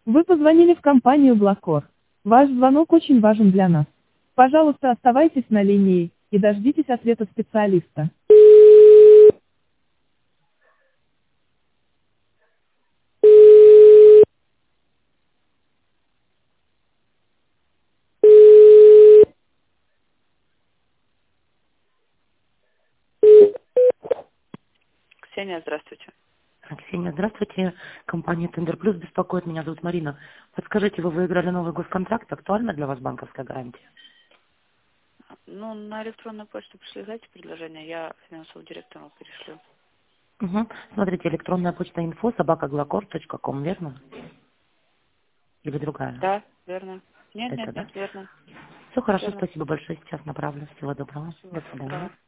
Вы позвонили в компанию Блакор. Ваш звонок очень важен для нас. Пожалуйста, оставайтесь на линии и дождитесь ответа специалиста. Ксения, здравствуйте. Ксения, здравствуйте. Компания Тендер Плюс беспокоит. Меня зовут Марина. Подскажите, вы выиграли новый госконтракт? Актуальна для вас банковская гарантия? Ну, на электронную почту пришлите предложение, я финансовому директору перешлю. Угу. Смотрите, электронная почта info@glacor.com, верно? Или другая? Да, верно. Нет, Это, нет, да? нет, верно. Все хорошо, Верно. спасибо большое. Сейчас направлю. Всего доброго. Всего До свидания. доброго.